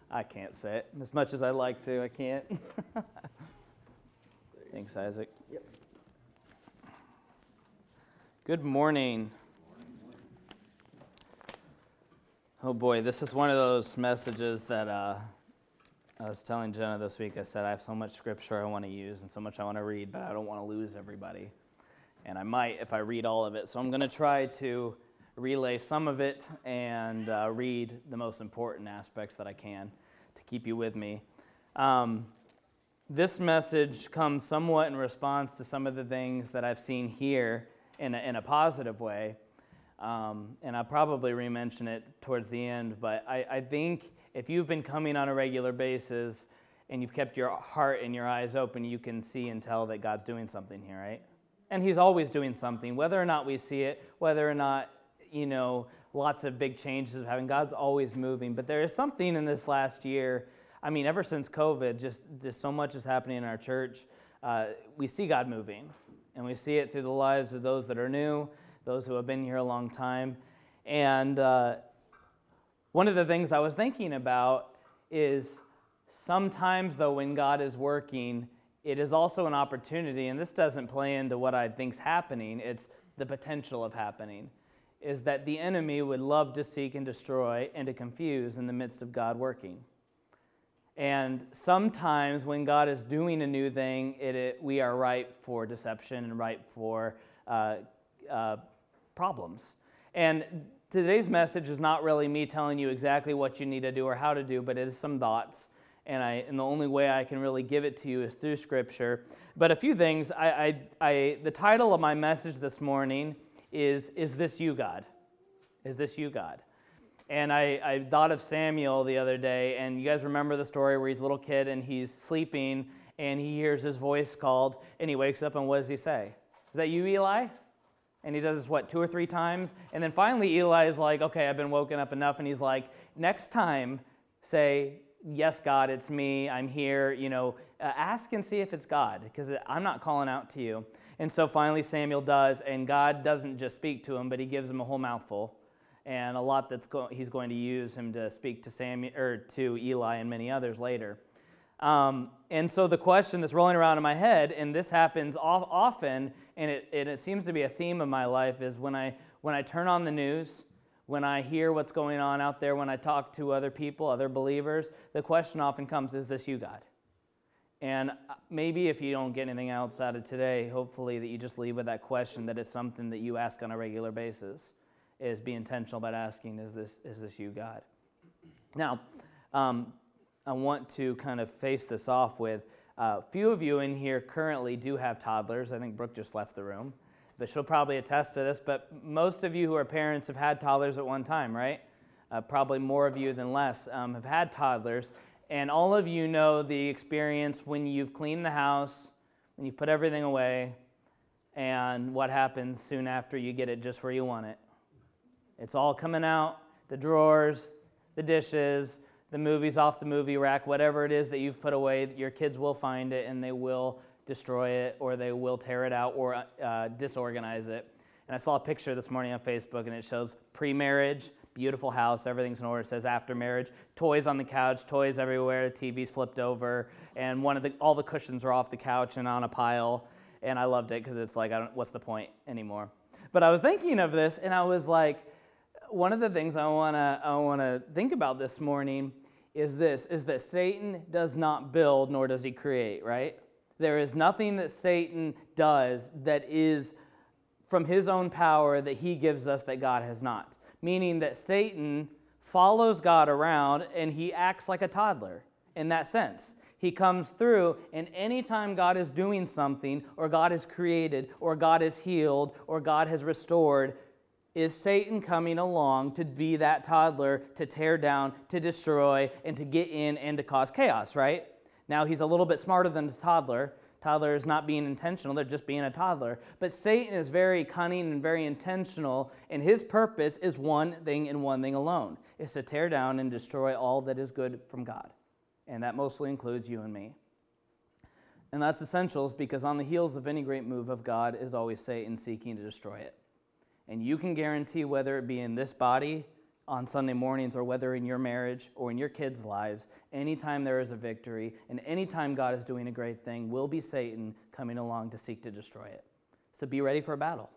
I can't say it. As much as I'd like to, I can't. Thanks, Isaac. Yep. Good morning. Oh boy, this is one of those messages that I was telling Jenna this week. I said I have so much scripture I want to use and so much I want to read, but I don't want to lose everybody. And I might if I read all of it. So I'm going to try to relay some of it and read the most important aspects that I can to keep you with me. This message comes somewhat in response to some of the things that I've seen here in a positive way. And I'll probably re-mention it towards the end, but I think if you've been coming on a regular basis and you've kept your heart and your eyes open, you can see and tell that God's doing something here, right? And He's always doing something, whether or not we see it, whether or not, lots of big changes are happening. God's always moving. But there is something in this last year, ever since COVID, just so much is happening in our church. We see God moving, and we see it through the lives of those that are new, those who have been here a long time. And one of the things I was thinking about is sometimes, though, when God is working, it is also an opportunity, and this doesn't play into what I think's happening, it's the potential of happening, is that the enemy would love to seek and destroy and to confuse in the midst of God working. And sometimes when God is doing a new thing, we are ripe for deception and ripe for problems. And today's message is not really me telling you exactly what you need to do or how to do, but it is some thoughts. And the only way I can really give it to you is through Scripture. But a few things. The title of my message this morning is This You, God? Is this you, God? And I thought of Samuel the other day, and you guys remember the story where he's a little kid and he's sleeping and he hears his voice called and he wakes up and what does he say? Is that you, Eli? And he does this, 2 or 3 times? And then finally Eli is like, okay, I've been woken up enough. And he's like, next time say, yes, God, it's me, I'm here. Ask and see if it's God, because I'm not calling out to you. And so finally Samuel does, and God doesn't just speak to him, but He gives him a whole mouthful, and a lot He's going to use him to speak to Samuel or to Eli and many others later. And so the question that's rolling around in my head, and this happens often, and it seems to be a theme of my life, is when I turn on the news, when I hear what's going on out there, when I talk to other people, other believers, the question often comes, is this you, God? And maybe if you don't get anything else out of today, hopefully that you just leave with that question, that it's something that you ask on a regular basis, is be intentional about asking, is this you, God? Now, I want to kind of face this off with, a few of you in here currently do have toddlers. I think Brooke just left the room, but she'll probably attest to this, but most of you who are parents have had toddlers at one time, right? Probably more of you than less have had toddlers. And all of you know the experience when you've cleaned the house, when you've put everything away, and what happens soon after you get it just where you want it. It's all coming out, the drawers, the dishes, the movies off the movie rack, whatever it is that you've put away, your kids will find it and they will destroy it, or they will tear it out or disorganize it. And I saw a picture this morning on Facebook, and it shows pre-marriage, beautiful house, everything's in order. It says after marriage, toys on the couch, toys everywhere, TV's flipped over, and all the cushions are off the couch and on a pile. And I loved it because it's like, what's the point anymore? But I was thinking of this, and I was like, one of the things I wanna think about this morning is that Satan does not build, nor does he create, right? There is nothing that Satan does that is from his own power that he gives us that God has not. Meaning that Satan follows God around and he acts like a toddler in that sense. He comes through, and anytime God is doing something, or God has created, or God has healed, or God has restored, is Satan coming along to be that toddler, to tear down, to destroy, and to get in and to cause chaos, right? Now, he's a little bit smarter than the toddler. Toddler is not being intentional, they're just being a toddler. But Satan is very cunning and very intentional, and his purpose is one thing and one thing alone, is to tear down and destroy all that is good from God. And that mostly includes you and me. And that's essential because on the heels of any great move of God is always Satan seeking to destroy it. And you can guarantee whether it be in this body on Sunday mornings, or whether in your marriage or in your kids' lives, anytime there is a victory and anytime God is doing a great thing, will be Satan coming along to seek to destroy it. So be ready for a battle.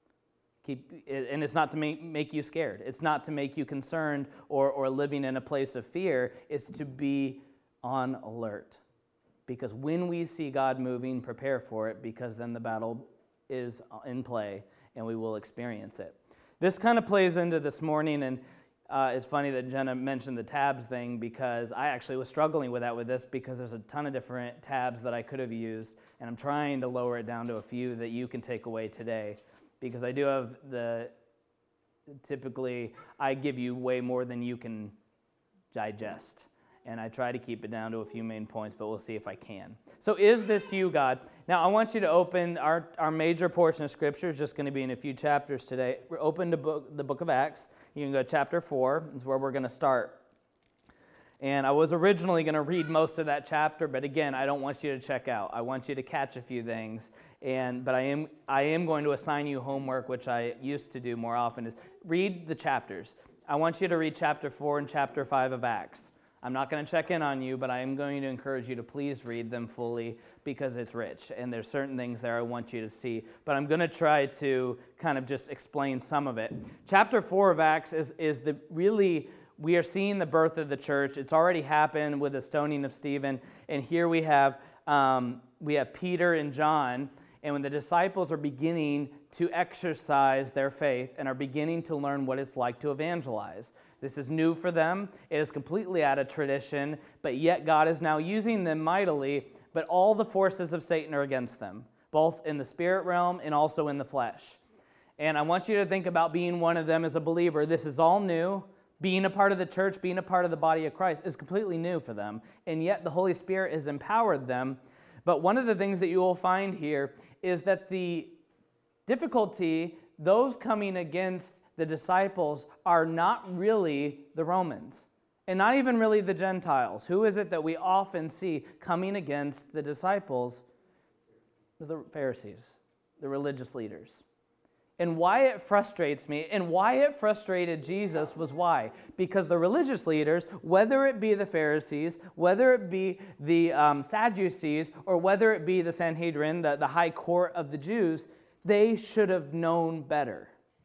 And it's not to make you scared. It's not to make you concerned or living in a place of fear. It's to be on alert. Because when we see God moving, prepare for it, because then the battle is in play and we will experience it. This kind of plays into this morning, and it's funny that Jenna mentioned the tabs thing, because I actually was struggling with this because there's a ton of different tabs that I could have used, and I'm trying to lower it down to a few that you can take away today, because I do have typically I give you way more than you can digest, and I try to keep it down to a few main points, but we'll see if I can. So is this you, God? Now I want you to open our major portion of Scripture. Is just going to be in a few chapters today. We're open to the book of Acts. You can go to chapter 4. Is where we're going to start. And I was originally going to read most of that chapter, but again, I don't want you to check out. I want you to catch a few things. But I am going to assign you homework, which I used to do more often, is read the chapters. I want you to read chapter 4 and chapter 5 of Acts. I'm not going to check in on you, but I am going to encourage you to please read them fully, because it's rich, and there's certain things there I want you to see. But I'm going to try to kind of just explain some of it. Chapter 4 of Acts is we are seeing the birth of the church. It's already happened with the stoning of Stephen, and here we have Peter and John, and when the disciples are beginning to exercise their faith and are beginning to learn what it's like to evangelize. This is new for them. It is completely out of tradition, but yet God is now using them mightily, but all the forces of Satan are against them, both in the spirit realm and also in the flesh. And I want you to think about being one of them as a believer. This is all new. Being a part of the church, being a part of the body of Christ is completely new for them, and yet the Holy Spirit has empowered them. But one of the things that you will find here is that the difficulty, those coming against the disciples, are not really the Romans, and not even really the Gentiles. Who is it that we often see coming against the disciples? The Pharisees, the religious leaders. And why it frustrates me, and why it frustrated Jesus, was why? Because the religious leaders, whether it be the Pharisees, whether it be the Sadducees, or whether it be the Sanhedrin, the high court of the Jews, they should have known better.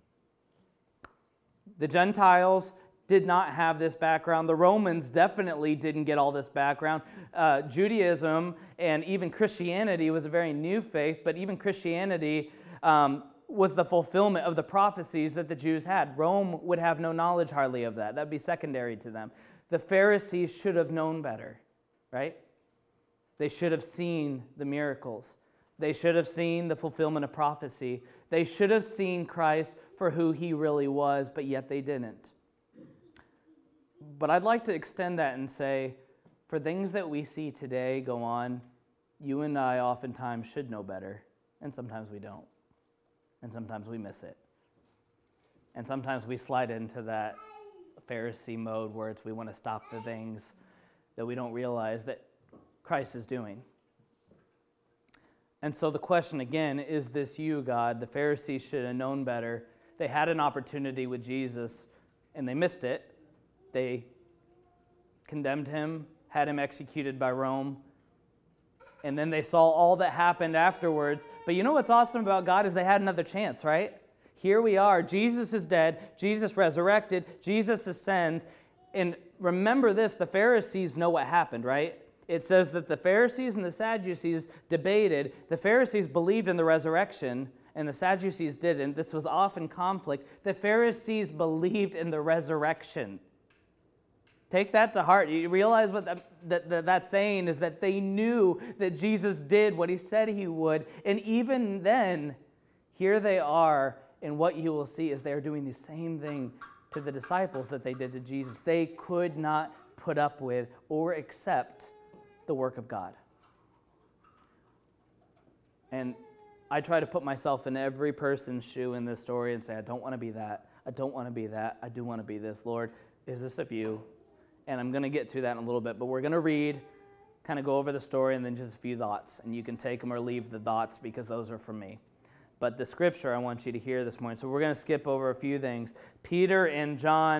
The Gentiles did not have this background. The Romans definitely didn't get all this background. Judaism and even Christianity was a very new faith, but even Christianity was the fulfillment of the prophecies that the Jews had. Rome would have no knowledge hardly of that. That would be secondary to them. The Pharisees should have known better, right? They should have seen the miracles. They should have seen the fulfillment of prophecy. They should have seen Christ for who he really was, but yet they didn't. But I'd like to extend that and say, for things that we see today go on, you and I oftentimes should know better, and sometimes we don't. And sometimes we miss it. And sometimes we slide into that Pharisee mode where we want to stop the things that we don't realize that Christ is doing. And so the question again, is this you, God? The Pharisees should have known better. They had an opportunity with Jesus, and they missed it. They condemned him, had him executed by Rome, and then they saw all that happened afterwards. But you know what's awesome about God is they had another chance, right? Here we are. Jesus is dead. Jesus resurrected. Jesus ascends. And remember this, the Pharisees know what happened, right? It says that the Pharisees and the Sadducees debated. The Pharisees believed in the resurrection, and the Sadducees didn't. This was often conflict. The Pharisees believed in the resurrection. Take that to heart. You realize what that's saying is that they knew that Jesus did what he said he would. And even then, here they are, and what you will see is they're doing the same thing to the disciples that they did to Jesus. They could not put up with or accept the work of God. And I try to put myself in every person's shoe in this story and say, I don't want to be that. I don't want to be that. I do want to be this. Lord, is this of you? And I'm going to get to that in a little bit, but we're going to read, kind of go over the story, and then just a few thoughts. And you can take them or leave the thoughts because those are from me. But the scripture I want you to hear this morning. So we're going to skip over a few things. Peter and John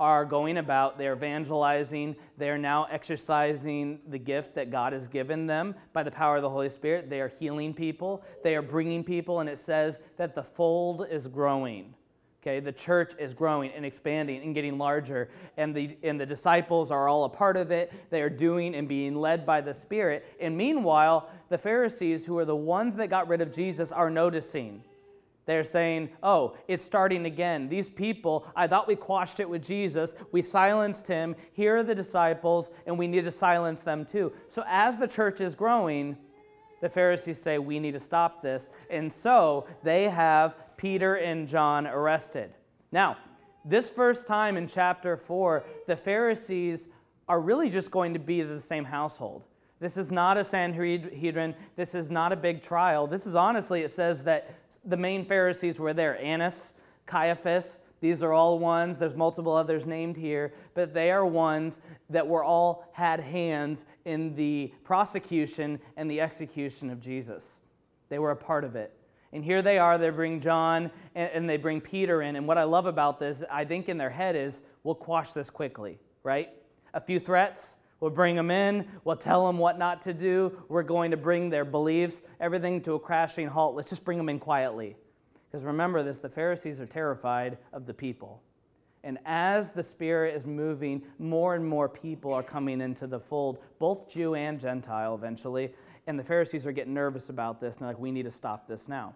are going about, they're evangelizing, they're now exercising the gift that God has given them by the power of the Holy Spirit. They are healing people, they are bringing people, and it says that the fold is growing. Okay, the church is growing and expanding and getting larger, and the disciples are all a part of it. They are doing and being led by the Spirit. And meanwhile, the Pharisees, who are the ones that got rid of Jesus, are noticing. They're saying, oh, it's starting again. These people, I thought we quashed it with Jesus. We silenced him. Here are the disciples, and we need to silence them too. So as the church is growing, the Pharisees say, we need to stop this. And so they have Peter and John arrested. Now, this first time in chapter 4, the Pharisees are really just going to be the same household. This is not a Sanhedrin. This is not a big trial. This is honestly, it says that the main Pharisees were there. Annas, Caiaphas, these are all ones. There's multiple others named here, but they are ones that were all had hands in the prosecution and the execution of Jesus. They were a part of it. And here they are, they bring John and they bring Peter in. And what I love about this, I think in their head is, we'll quash this quickly, right? A few threats, we'll bring them in, we'll tell them what not to do. We're going to bring their beliefs, everything to a crashing halt. Let's just bring them in quietly. Because remember this, the Pharisees are terrified of the people. And as the Spirit is moving, more and more people are coming into the fold, both Jew and Gentile eventually. And the Pharisees are getting nervous about this, and they're like, we need to stop this now.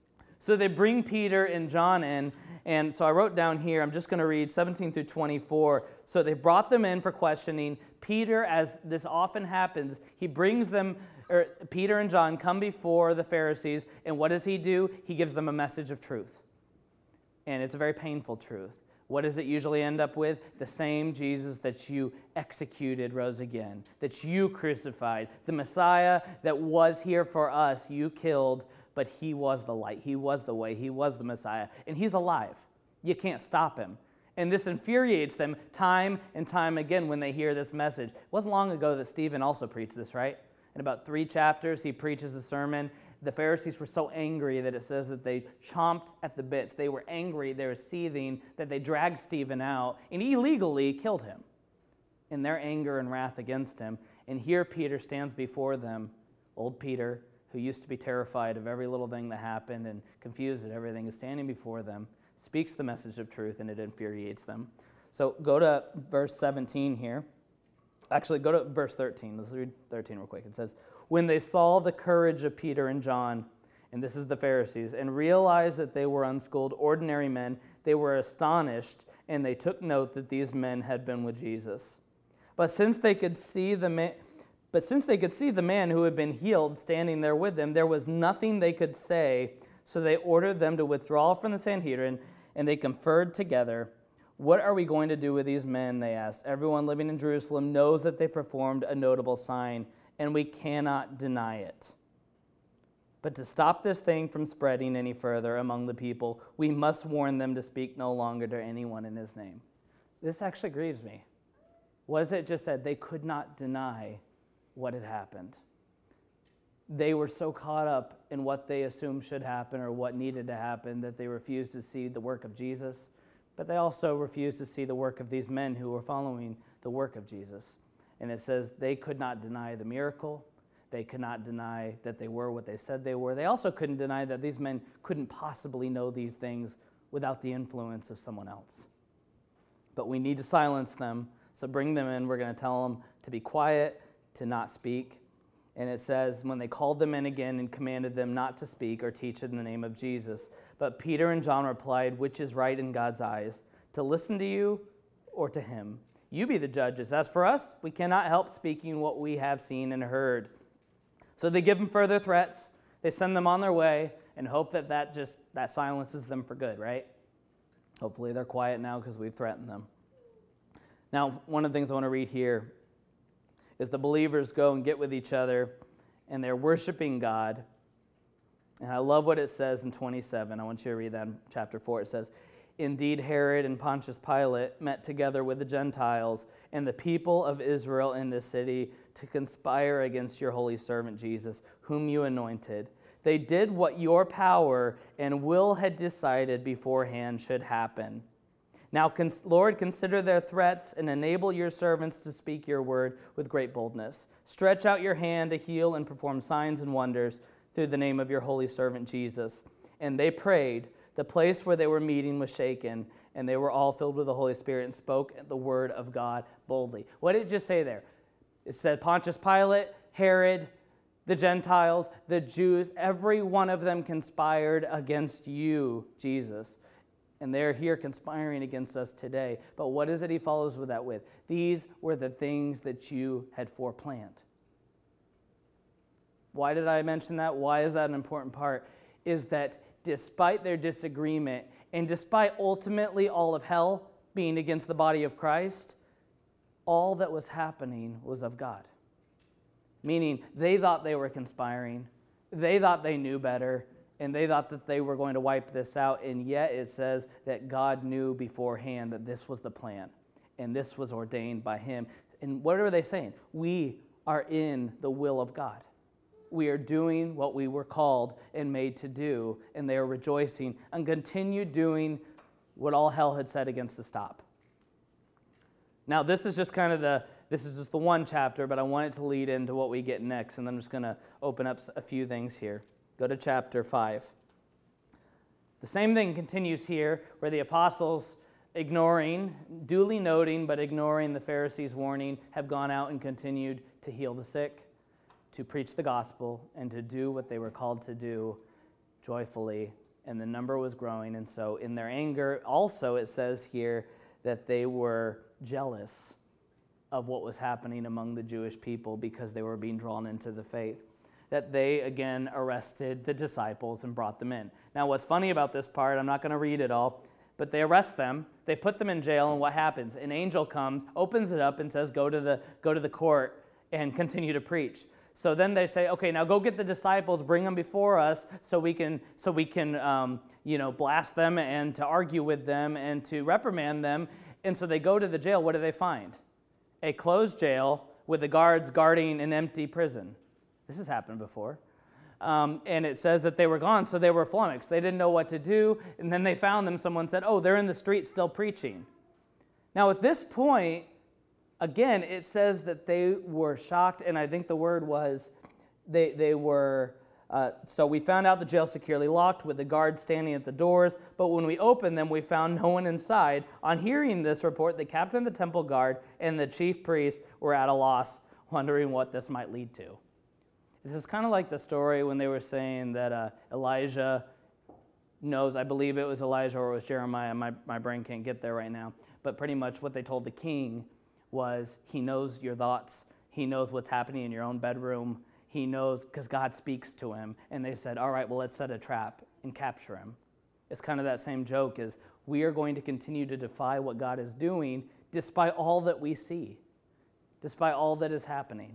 So they bring Peter and John in, and so I wrote down here, I'm just going to read 17 through 24. So they brought them in for questioning. Peter, as this often happens, he brings them, Peter and John come before the Pharisees, and what does he do? He gives them a message of truth. And it's a very painful truth. What does it usually end up with? The same Jesus that you executed rose again, that you crucified. The Messiah that was here for us, you killed, but he was the light, he was the way, he was the Messiah, and he's alive. You can't stop him. And this infuriates them time and time again when they hear this message. It wasn't long ago that Stephen also preached this, right? In about 3 chapters, he preaches a sermon. The Pharisees were so angry that it says that they chomped at the bits. They were angry, they were seething, that they dragged Stephen out and illegally killed him in their anger and wrath against him. And here Peter stands before them, old Peter, who used to be terrified of every little thing that happened and confused at everything, is standing before them, speaks the message of truth, and it infuriates them. So go to verse 17 here. Actually, go to verse 13. Let's read 13 real quick. It says, when they saw the courage of Peter and John, and this is the Pharisees, and realized that they were unschooled, ordinary men, they were astonished, and they took note that these men had been with Jesus. But since they could see the man who had been healed standing there with them, there was nothing they could say, so they ordered them to withdraw from the Sanhedrin, and they conferred together. What are we going to do with these men, they asked. Everyone living in Jerusalem knows that they performed a notable sign, and we cannot deny it. But to stop this thing from spreading any further among the people, we must warn them to speak no longer to anyone in his name. This actually grieves me. What is it just said? They could not deny what had happened. They were so caught up in what they assumed should happen or what needed to happen that they refused to see the work of Jesus, but they also refused to see the work of these men who were following the work of Jesus. And it says they could not deny the miracle. They could not deny that they were what they said they were. They also couldn't deny that these men couldn't possibly know these things without the influence of someone else. But we need to silence them, so bring them in. We're going to tell them to be quiet, to not speak. And it says, when they called them in again and commanded them not to speak or teach in the name of Jesus. But Peter and John replied, which is right in God's eyes, to listen to you or to him? You be the judges. As for us, we cannot help speaking what we have seen and heard. So they give them further threats. They send them on their way and hope that silences them for good, right? Hopefully they're quiet now because we've threatened them. Now, one of the things I want to read here is the believers go and get with each other, and they're worshiping God. And I love what it says in 27. I want you to read that in chapter 4. It says, indeed, Herod and Pontius Pilate met together with the Gentiles and the people of Israel in this city to conspire against your holy servant Jesus, whom you anointed. They did what your power and will had decided beforehand should happen. Now, Lord, consider their threats and enable your servants to speak your word with great boldness. Stretch out your hand to heal and perform signs and wonders through the name of your holy servant Jesus. And they prayed. The place where they were meeting was shaken, and they were all filled with the Holy Spirit and spoke the word of God boldly. What did it just say there? It said Pontius Pilate, Herod, the Gentiles, the Jews, every one of them conspired against you, Jesus. And they're here conspiring against us today. But what is it he follows with that with? These were the things that you had foreplanned. Why did I mention that? Why is that an important part? Is that despite their disagreement, and despite ultimately all of hell being against the body of Christ, all that was happening was of God. Meaning, they thought they were conspiring, they thought they knew better, and they thought that they were going to wipe this out, and yet it says that God knew beforehand that this was the plan, and this was ordained by him. And what are they saying? We are in the will of God. We are doing what we were called and made to do, and they are rejoicing and continue doing what all hell had said against to stop. Now, this is just the one chapter, but I want it to lead into what we get next, and then I'm just going to open up a few things here. Go to chapter 5. The same thing continues here, where the apostles, duly noting, but ignoring the Pharisees' warning, have gone out and continued to heal the sick, to preach the gospel, and to do what they were called to do joyfully. And the number was growing, and so in their anger, also it says here that they were jealous of what was happening among the Jewish people because they were being drawn into the faith. That they, again, arrested the disciples and brought them in. Now, what's funny about this part, I'm not going to read it all, but they arrest them, they put them in jail, and what happens? An angel comes, opens it up, and says, go to the court and continue to preach. So then they say, okay, now go get the disciples, bring them before us so we can blast them and to argue with them and to reprimand them. And so they go to the jail. What do they find? A closed jail with the guards guarding an empty prison. This has happened before. And it says that they were gone, so they were flummoxed. They didn't know what to do. And then they found them. Someone said, oh, they're in the street still preaching. Now, at this point, again, it says that they were shocked, and I think the word was they were, so we found out the jail securely locked with the guards standing at the doors, but when we opened them, we found no one inside. On hearing this report, the captain of the temple guard and the chief priests were at a loss, wondering what this might lead to. This is kind of like the story when they were saying that Elijah knows, I believe it was Elijah or it was Jeremiah, my brain can't get there right now, but pretty much what they told the king was he knows your thoughts. He knows what's happening in your own bedroom. He knows because God speaks to him. And they said, all right, well, let's set a trap and capture him. It's kind of that same joke is we are going to continue to defy what God is doing despite all that we see, despite all that is happening.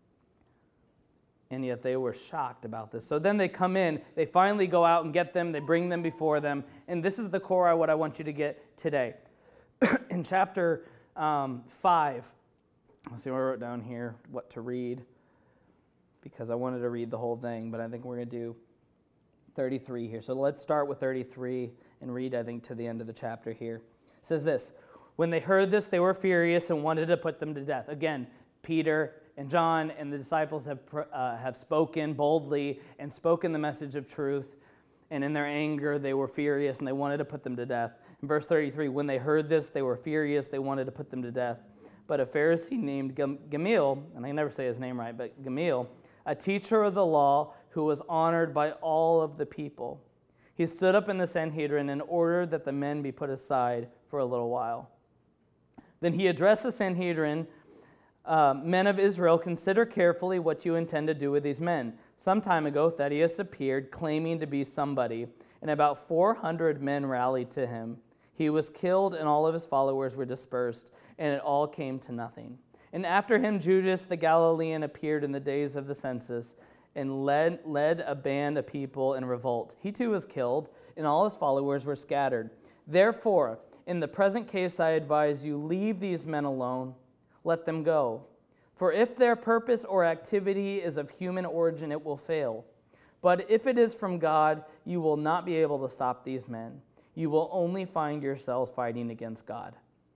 And yet they were shocked about this. So then they come in, they finally go out and get them, they bring them before them. And this is the core of what I want you to get today. In chapter 5. Let's see what I wrote down here, what to read, because I wanted to read the whole thing, but I think we're going to do 33 here. So let's start with 33 and read, I think, to the end of the chapter here. It says this, when they heard this, they were furious and wanted to put them to death. Again, Peter and John and the disciples have spoken boldly and spoken the message of truth, and in their anger, they were furious and they wanted to put them to death. In verse 33, when they heard this, they were furious. They wanted to put them to death. But a Pharisee named Gamaliel, and I can never say his name right, but Gamaliel, a teacher of the law who was honored by all of the people, he stood up in the Sanhedrin and ordered that the men be put aside for a little while. Then he addressed the Sanhedrin, men of Israel, consider carefully what you intend to do with these men. Some time ago, Thaddeus appeared, claiming to be somebody, and about 400 men rallied to him. He was killed, and all of his followers were dispersed, and it all came to nothing. And after him, Judas the Galilean appeared in the days of the census and led a band of people in revolt. He too was killed, and all his followers were scattered. Therefore, in the present case, I advise you, leave these men alone. Let them go. For if their purpose or activity is of human origin, it will fail. But if it is from God, you will not be able to stop these men. you will only find yourselves fighting against God."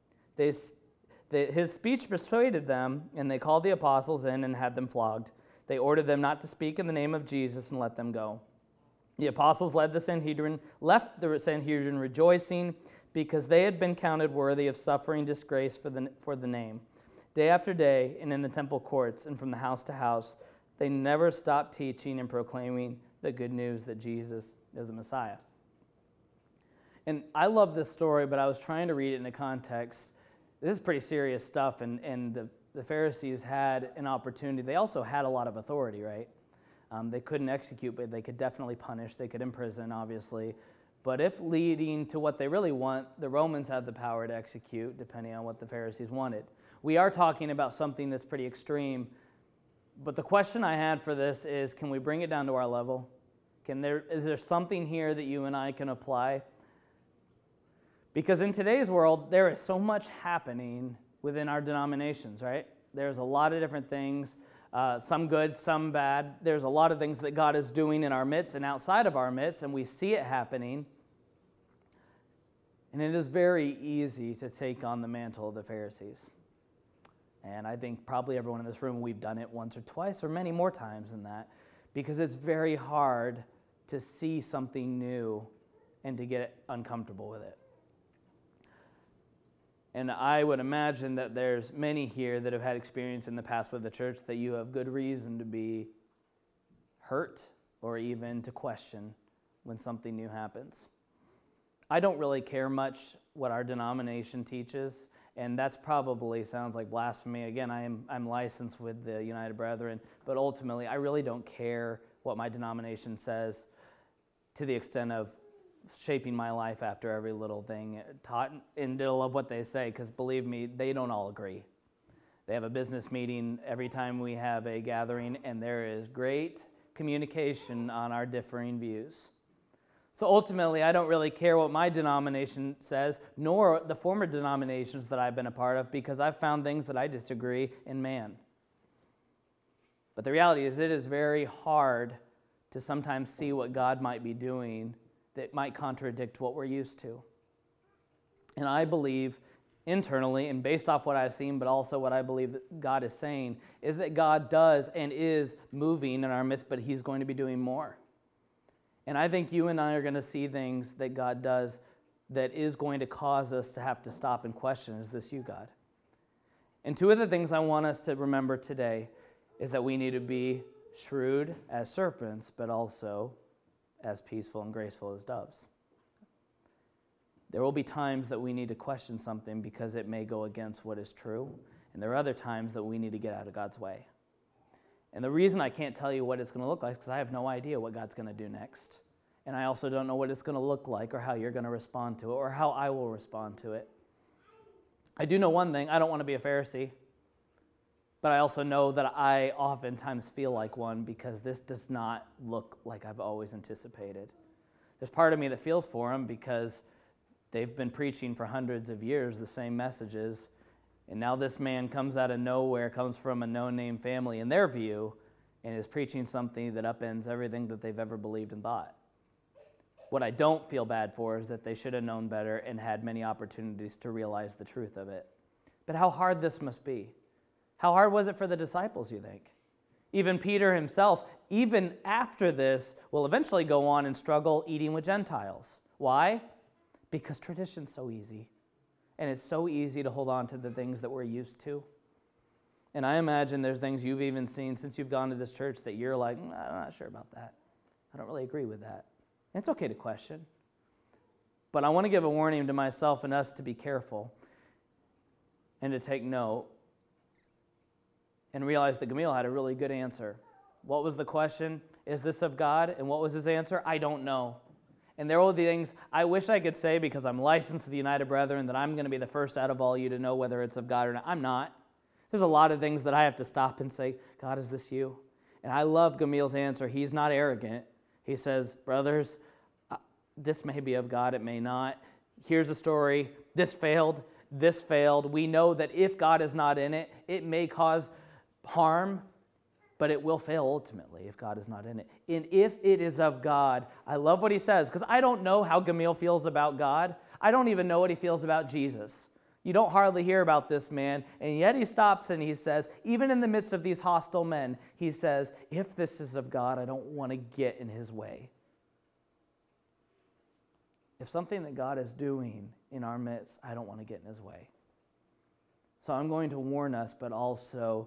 His speech persuaded them, and they called the apostles in and had them flogged. They ordered them not to speak in the name of Jesus and let them go. The apostles left the Sanhedrin rejoicing because they had been counted worthy of suffering disgrace for the name. Day after day, and in the temple courts and from the house to house, they never stopped teaching and proclaiming the good news that Jesus is the Messiah. And I love this story, but I was trying to read it in a context. This is pretty serious stuff, and the Pharisees had an opportunity. They also had a lot of authority, right? They couldn't execute, but they could definitely punish. They could imprison, obviously. But if leading to what they really want, the Romans had the power to execute, depending on what the Pharisees wanted. We are talking about something that's pretty extreme. But the question I had for this is, can we bring it down to our level? Is there something here that you and I can apply? Because in today's world, there is so much happening within our denominations, right? There's a lot of different things, some good, some bad. There's a lot of things that God is doing in our midst and outside of our midst, and we see it happening. And it is very easy to take on the mantle of the Pharisees. And I think probably everyone in this room, we've done it once or twice or many more times than that, because it's very hard to see something new and to get uncomfortable with it. And I would imagine that there's many here that have had experience in the past with the church that you have good reason to be hurt or even to question when something new happens. I don't really care much what our denomination teaches, and that's probably sounds like blasphemy. Again, I'm licensed with the United Brethren, but ultimately I really don't care what my denomination says to the extent of shaping my life after every little thing taught in the middle of what they say, because believe me, they don't all agree. They have a business meeting every time we have a gathering, and there is great communication on our differing views. So ultimately, I don't really care what my denomination says, nor the former denominations that I've been a part of, because I've found things that I disagree in man. But the reality is, it is very hard to sometimes see what God might be doing that might contradict what we're used to. And I believe internally, and based off what I've seen, but also what I believe that God is saying, is that God does and is moving in our midst, but He's going to be doing more. And I think you and I are going to see things that God does that is going to cause us to have to stop and question, is this you, God? And two of the things I want us to remember today is that we need to be shrewd as serpents, but also as peaceful and graceful as doves. There will be times that we need to question something because it may go against what is true, and there are other times that we need to get out of God's way. And the reason I can't tell you what it's going to look like is because I have no idea what God's going to do next. And I also don't know what it's going to look like or how you're going to respond to it or how I will respond to it. I do know one thing: I don't want to be a Pharisee. But I also know that I oftentimes feel like one because this does not look like I've always anticipated. There's part of me that feels for them because they've been preaching for hundreds of years the same messages, and now this man comes out of nowhere, comes from a no-name family in their view, and is preaching something that upends everything that they've ever believed and thought. What I don't feel bad for is that they should have known better and had many opportunities to realize the truth of it. But how hard this must be. How hard was it for the disciples, you think? Even Peter himself, even after this, will eventually go on and struggle eating with Gentiles. Why? Because tradition's so easy. And it's so easy to hold on to the things that we're used to. And I imagine there's things you've even seen since you've gone to this church that you're like, I'm not sure about that. I don't really agree with that. And it's okay to question. But I want to give a warning to myself and us to be careful and to take note and realize that Gamaliel had a really good answer. What was the question? Is this of God? And what was his answer? I don't know. And there will be things I wish I could say because I'm licensed with the United Brethren that I'm going to be the first out of all you to know whether it's of God or not. I'm not. There's a lot of things that I have to stop and say, God, is this you? And I love Gamaliel's answer. He's not arrogant. He says, brothers, this may be of God, it may not. Here's a story. This failed. We know that if God is not in it, it may cause harm, but it will fail ultimately if God is not in it. And if it is of God, I love what he says, because I don't know how Gamaliel feels about God. I don't even know what he feels about Jesus. You don't hardly hear about this man, and yet he stops and he says, even in the midst of these hostile men, he says, if this is of God, I don't want to get in his way. If something that God is doing in our midst, I don't want to get in his way. So I'm going to warn us, but also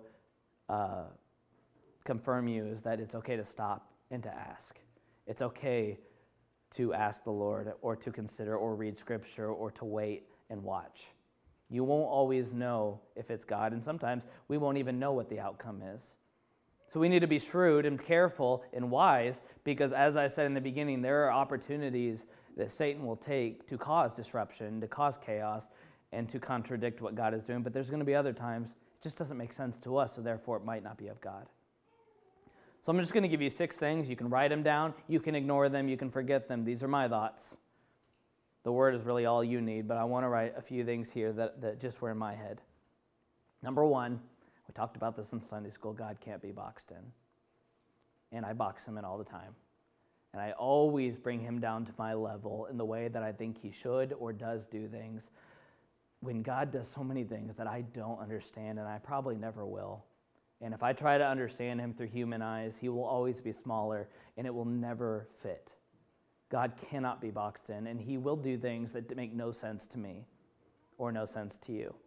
confirm you is that it's okay to stop and to ask. It's okay to ask the Lord or to consider or read Scripture or to wait and watch. You won't always know if it's God, and sometimes we won't even know what the outcome is. So we need to be shrewd and careful and wise because, as I said in the beginning, there are opportunities that Satan will take to cause disruption, to cause chaos, and to contradict what God is doing. But there's going to be other times it just doesn't make sense to us, so therefore it might not be of God. So I'm just going to give you 6 things. You can write them down. You can ignore them. You can forget them. These are my thoughts. The word is really all you need, but I want to write a few things here that just were in my head. Number 1, we talked about this in Sunday school, God can't be boxed in. And I box him in all the time. And I always bring him down to my level in the way that I think he should or does do things. When God does so many things that I don't understand, and I probably never will. And if I try to understand him through human eyes, he will always be smaller, and it will never fit. God cannot be boxed in, and he will do things that make no sense to me or no sense to you.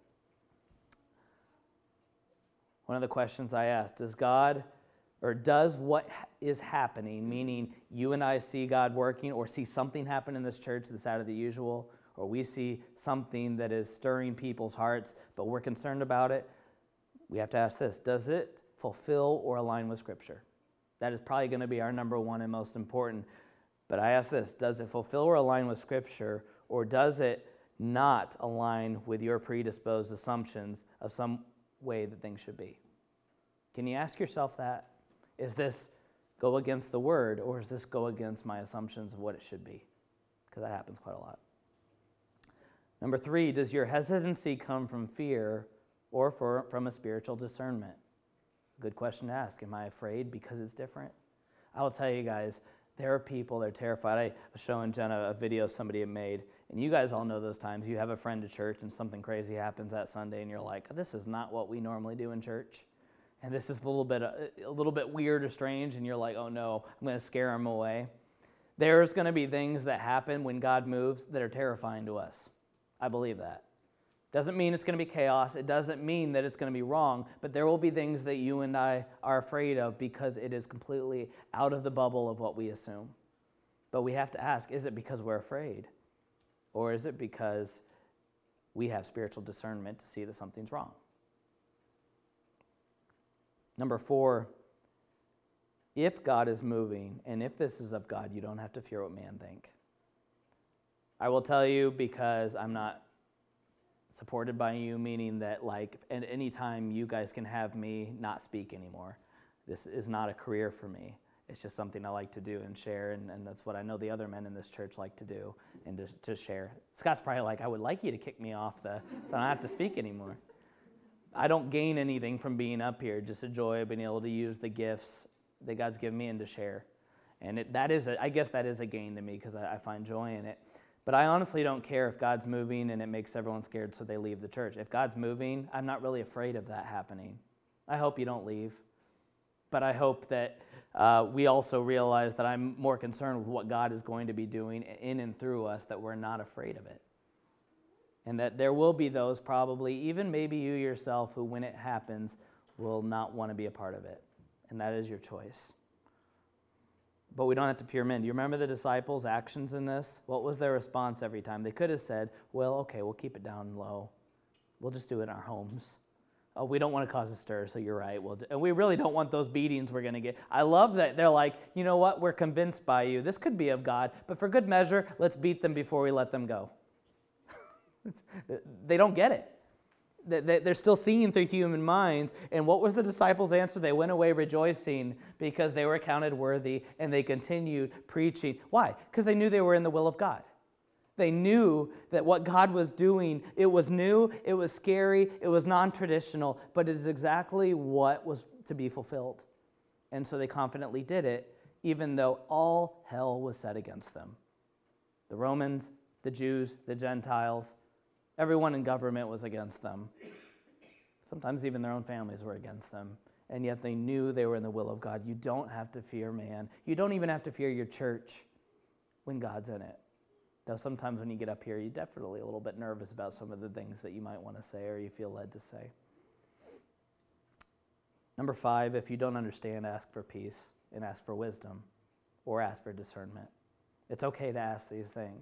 One of the questions I asked, does what is happening, meaning you and I see God working or see something happen in this church that's out of the usual, or we see something that is stirring people's hearts, but we're concerned about it, we have to ask this, does it fulfill or align with Scripture? That is probably going to be our number 1 and most important. But I ask this, does it fulfill or align with Scripture, or does it not align with your predisposed assumptions of some way that things should be? Can you ask yourself that? Is this go against the Word, or does this go against my assumptions of what it should be? Because that happens quite a lot. Number 3, does your hesitancy come from fear or from a spiritual discernment? Good question to ask. Am I afraid because it's different? I will tell you guys, there are people that are terrified. I was showing Jenna a video somebody had made, and you guys all know those times. You have a friend at church, and something crazy happens that Sunday, and you're like, this is not what we normally do in church. And this is a little bit weird or strange, and you're like, oh no, I'm going to scare them away. There's going to be things that happen when God moves that are terrifying to us. I believe that. Doesn't mean it's going to be chaos. It doesn't mean that it's going to be wrong, but there will be things that you and I are afraid of because it is completely out of the bubble of what we assume. But we have to ask, is it because we're afraid? Or is it because we have spiritual discernment to see that something's wrong? Number 4, if God is moving, and if this is of God, you don't have to fear what man think. I will tell you because I'm not supported by you, meaning that at any time you guys can have me not speak anymore. This is not a career for me. It's just something I like to do and share, and that's what I know the other men in this church like to do and to share. Scott's probably like, I would like you to kick me off so I don't have to speak anymore. I don't gain anything from being up here, just a joy of being able to use the gifts that God's given me and to share. And I guess that is a gain to me because I find joy in it. But I honestly don't care if God's moving and it makes everyone scared so they leave the church. If God's moving, I'm not really afraid of that happening. I hope you don't leave. But I hope that we also realize that I'm more concerned with what God is going to be doing in and through us, that we're not afraid of it. And that there will be those probably, even maybe you yourself, who when it happens will not want to be a part of it. And that is your choice. But we don't have to fear men. Do you remember the disciples' actions in this? What was their response every time? They could have said, well, okay, we'll keep it down low. We'll just do it in our homes. Oh, we don't want to cause a stir, so you're right. And we really don't want those beatings we're going to get. I love that they're like, you know what? We're convinced by you. This could be of God, but for good measure, let's beat them before we let them go. They don't get it. They're still seeing through human minds. And what was the disciples' answer? They went away rejoicing because they were counted worthy, and they continued preaching. Why? Because they knew they were in the will of God. They knew that what God was doing, it was new, it was scary, it was non-traditional, but it is exactly what was to be fulfilled. And so they confidently did it, even though all hell was set against them. The Romans, the Jews, the Gentiles, everyone in government was against them. Sometimes even their own families were against them. And yet they knew they were in the will of God. You don't have to fear man. You don't even have to fear your church when God's in it. Though sometimes when you get up here, you're definitely a little bit nervous about some of the things that you might want to say or you feel led to say. Number 5, if you don't understand, ask for peace and ask for wisdom or ask for discernment. It's okay to ask these things.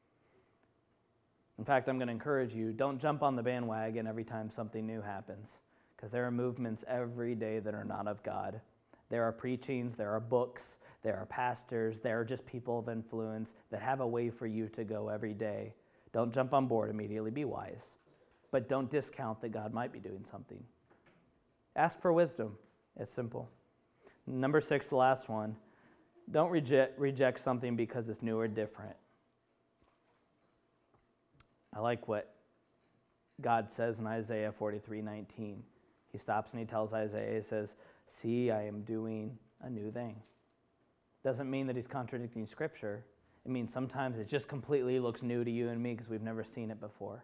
In fact, I'm going to encourage you, don't jump on the bandwagon every time something new happens, because there are movements every day that are not of God. There are preachings, there are books, there are pastors, there are just people of influence that have a way for you to go every day. Don't jump on board immediately, be wise. But don't discount that God might be doing something. Ask for wisdom. It's simple. Number 6, the last one. Don't reject something because it's new or different. I like what God says in Isaiah 43:19. He stops and he tells Isaiah, he says, "See, I am doing a new thing." Doesn't mean that he's contradicting Scripture. It means sometimes it just completely looks new to you and me because we've never seen it before.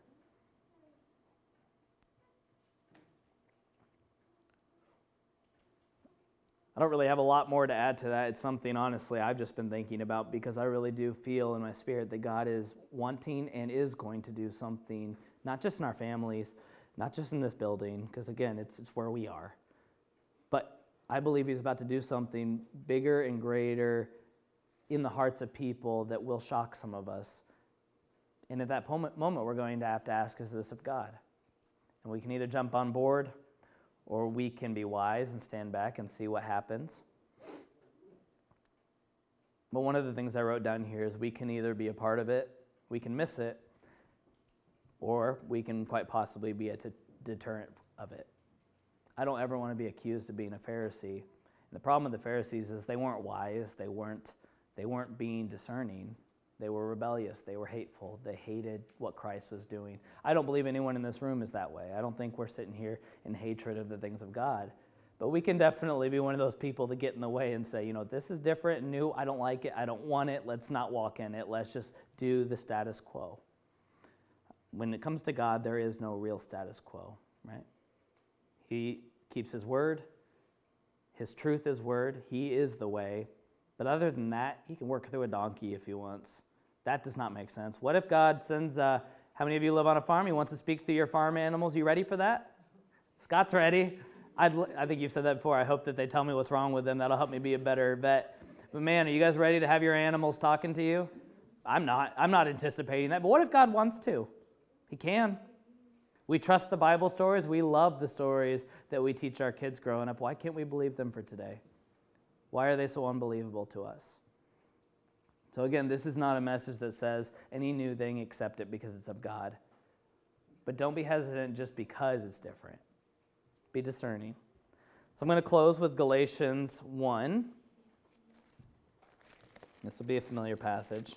I don't really have a lot more to add to that. It's something, honestly, I've just been thinking about because I really do feel in my spirit that God is wanting and is going to do something, not just in our families, not just in this building, because again, it's where we are. But I believe he's about to do something bigger and greater in the hearts of people that will shock some of us. And at that moment, we're going to have to ask, is this of God? And we can either jump on board or we can be wise and stand back and see what happens. But one of the things I wrote down here is we can either be a part of it, we can miss it, or we can quite possibly be a deterrent of it. I don't ever want to be accused of being a Pharisee. And the problem with the Pharisees is they weren't wise, they weren't being discerning. They were rebellious, they were hateful, they hated what Christ was doing. I don't believe anyone in this room is that way. I don't think we're sitting here in hatred of the things of God. But we can definitely be one of those people that get in the way and say, this is different and new, I don't like it, I don't want it, let's not walk in it, let's just do the status quo. When it comes to God, there is no real status quo, right? He keeps his word, his truth is word, he is the way. But other than that, he can work through a donkey if he wants. That does not make sense. What if God sends, how many of you live on a farm? He wants to speak through your farm animals. You ready for that? Scott's ready. I think you've said that before. I hope that they tell me what's wrong with them. That'll help me be a better vet. But man, are you guys ready to have your animals talking to you? I'm not anticipating that. But what if God wants to? He can. We trust the Bible stories. We love the stories that we teach our kids growing up. Why can't we believe them for today? Why are they so unbelievable to us? So again, this is not a message that says any new thing, accept it because it's of God. But don't be hesitant just because it's different. Be discerning. So I'm going to close with Galatians 1. This will be a familiar passage.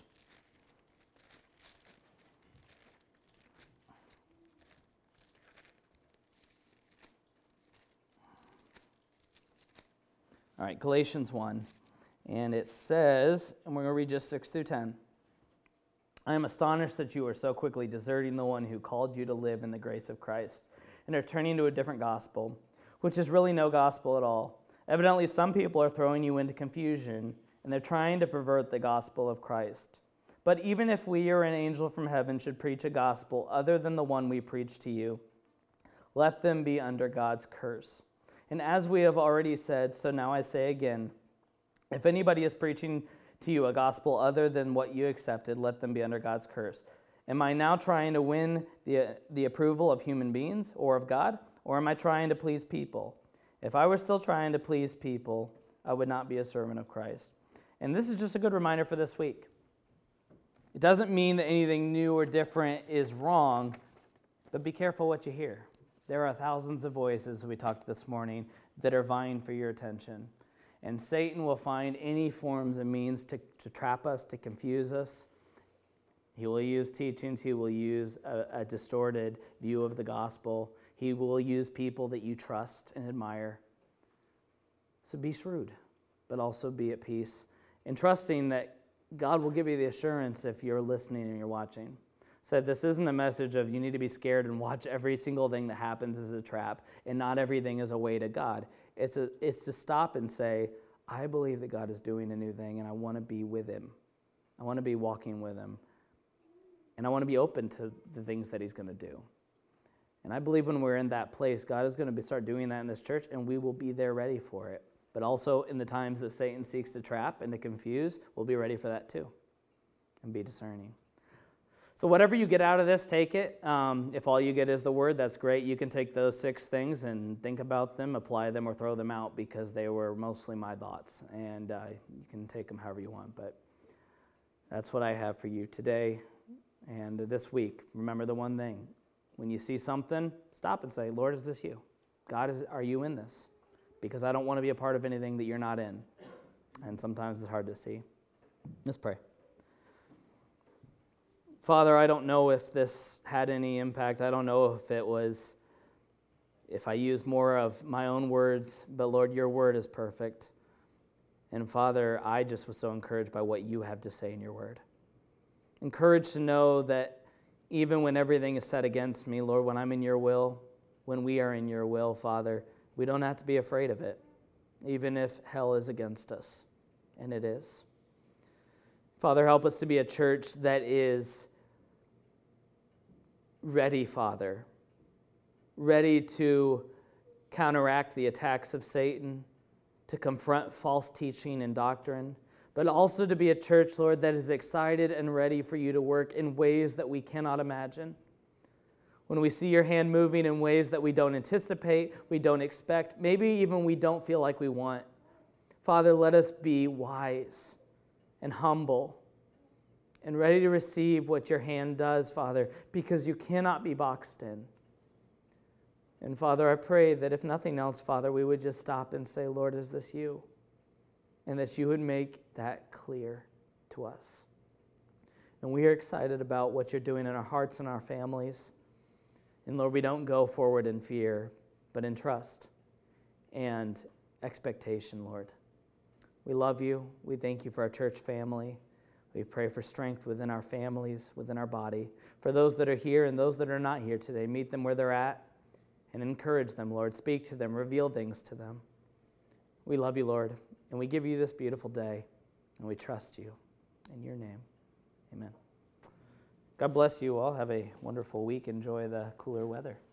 All right, Galatians 1. And it says, and we're going to read just 6 through 10. I am astonished that you are so quickly deserting the one who called you to live in the grace of Christ and are turning to a different gospel, which is really no gospel at all. Evidently, some people are throwing you into confusion, and they're trying to pervert the gospel of Christ. But even if we or an angel from heaven should preach a gospel other than the one we preach to you, let them be under God's curse. And as we have already said, so now I say again, if anybody is preaching to you a gospel other than what you accepted, let them be under God's curse. Am I now trying to win the approval of human beings or of God? Or am I trying to please people? If I were still trying to please people, I would not be a servant of Christ. And this is just a good reminder for this week. It doesn't mean that anything new or different is wrong, but be careful what you hear. There are thousands of voices, we talked this morning, that are vying for your attention. And Satan will find any forms and means to trap us, to confuse us. He will use teachings. He will use a distorted view of the gospel. He will use people that you trust and admire. So be shrewd, but also be at peace, and trusting that God will give you the assurance if you're listening and you're watching. Said this isn't a message of you need to be scared and watch every single thing that happens as a trap, and not everything is a way to God. It's to stop and say, I believe that God is doing a new thing, and I want to be with him. I want to be walking with him. And I want to be open to the things that he's going to do. And I believe when we're in that place, God is going to start doing that in this church, and we will be there ready for it. But also in the times that Satan seeks to trap and to confuse, we'll be ready for that too, and be discerning. So whatever you get out of this, take it. If all you get is the word, that's great. You can take those 6 things and think about them, apply them, or throw them out, because they were mostly my thoughts. And you can take them however you want. But that's what I have for you today and this week. Remember the one thing. When you see something, stop and say, Lord, is this you? God, are you in this? Because I don't want to be a part of anything that you're not in. And sometimes it's hard to see. Let's pray. Father, I don't know if this had any impact. I don't know if I used more of my own words, but Lord, your word is perfect. And Father, I just was so encouraged by what you have to say in your word. Encouraged to know that even when everything is set against me, Lord, when I'm in your will, when we are in your will, Father, we don't have to be afraid of it, even if hell is against us, and it is. Father, help us to be a church that is ready, Father, ready to counteract the attacks of Satan, to confront false teaching and doctrine, but also to be a church, Lord, that is excited and ready for you to work in ways that we cannot imagine. When we see your hand moving in ways that we don't anticipate, we don't expect, maybe even we don't feel like we want, Father, let us be wise and humble and ready to receive what your hand does, Father, because you cannot be boxed in. And Father, I pray that if nothing else, Father, we would just stop and say, Lord, is this you? And that you would make that clear to us. And we are excited about what you're doing in our hearts and our families. And Lord, we don't go forward in fear, but in trust and expectation, Lord. We love you. We thank you for our church family. We pray for strength within our families, within our body. For those that are here and those that are not here today, meet them where they're at and encourage them, Lord. Speak to them, reveal things to them. We love you, Lord, and we give you this beautiful day, and we trust you. In your name, amen. God bless you all. Have a wonderful week. Enjoy the cooler weather.